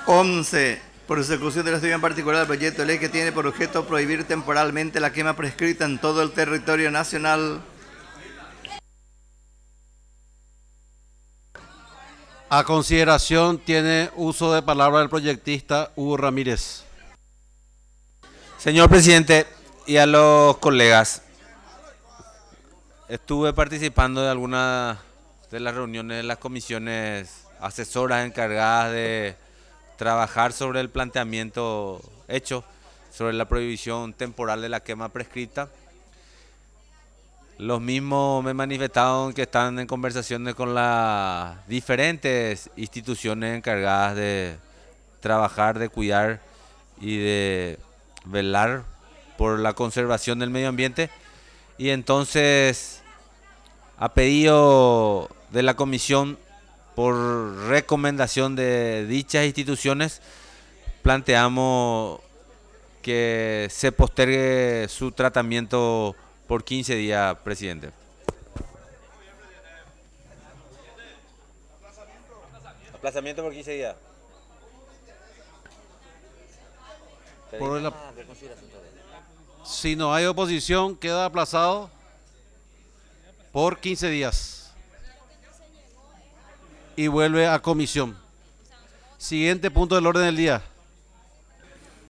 11. Prosecución del estudio en particular del proyecto de ley que tiene por objeto prohibir temporalmente la quema prescrita en todo el territorio nacional. A consideración tiene uso de palabra el proyectista Hugo Ramírez. Señor presidente y a los colegas, estuve participando de algunas de las reuniones de las comisiones asesoras encargadas de trabajar sobre el planteamiento hecho sobre la prohibición temporal de la quema prescrita. Los mismos me manifestaron que están en conversaciones con las diferentes instituciones encargadas de trabajar, de cuidar y de velar por la conservación del medio ambiente. Y entonces, a pedido de la comisión, por recomendación de dichas instituciones, planteamos que se postergue su tratamiento por 15 días, presidente. Aplazamiento por 15 días. Si no hay oposición, queda aplazado por 15 días y vuelve a comisión. Siguiente punto del orden del día.